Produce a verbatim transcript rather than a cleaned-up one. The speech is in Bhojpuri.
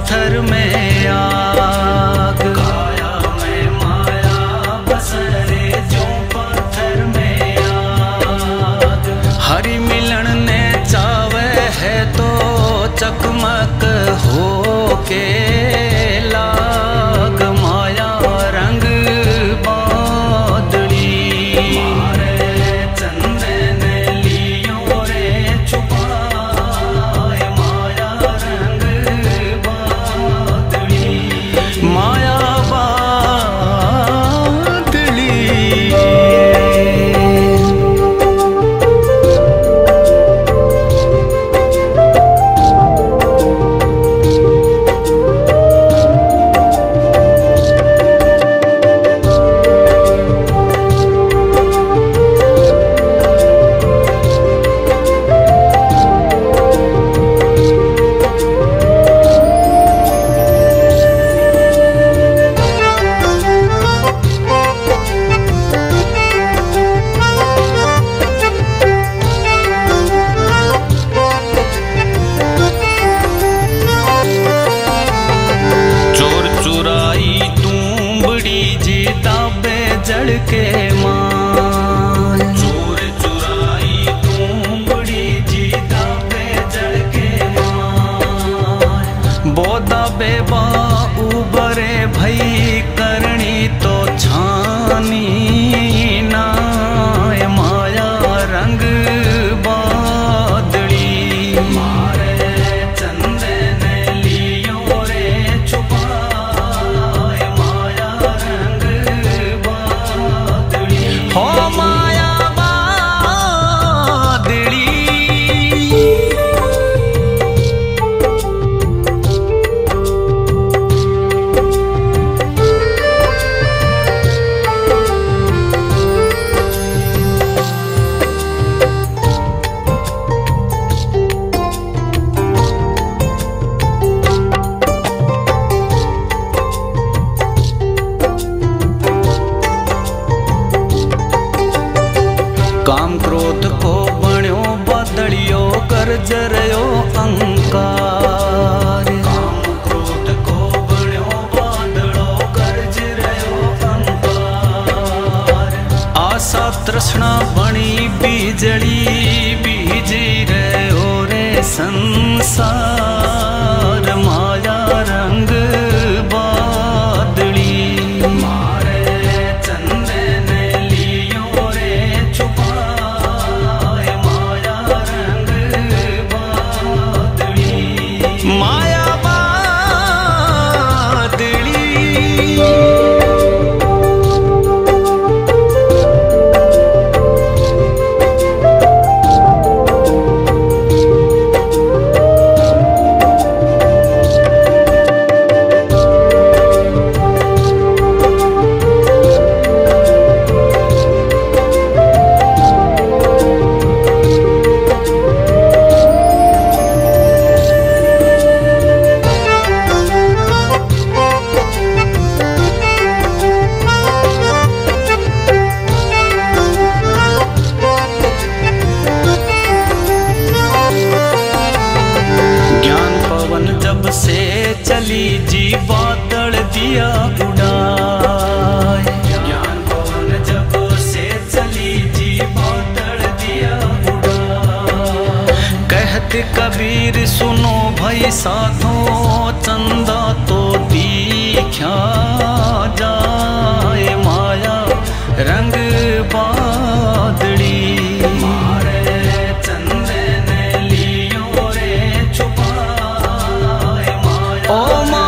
पत्थर में आग, काया में माया बसरे जो पत्थर में आग। हरि मिलन ने चावे है तो चकमक हो के लाग, माया रंग बादली मारे चंदे ने लियो रे छुपाए, माया रंग बादली माया जड़ के मां, चोर चुराई तू बड़ी जीता पे जड़ के मां। बोदा बेबा उबरे भई करनी तो छानी ना, माया रंग बादली मारे चंदे ने लियो रे छुपाए, माया रंग हो माया बादली। काम क्रोध को बण्यो बदलियो कर जरयो अंकार, काम क्रोध को बण्यो बदलो कर जरयो अंकार। आशा तृष्णा बणी बीजड़ी बीजी रहो रे संसार, माया रंग बादली मारे चंदे ने लियो रे छुपाए, माया रंग बादली माया बादली। जब से चली जी बादल दिया उड़ाए, ज्ञान पवन जब से चली जी बादल दिया उड़ाए। कहते कबीर सुनो भाई साधो चंदा तो दिखा जाए, माया रंग बादली मारे चंदे ने लियो रे छुपा ओ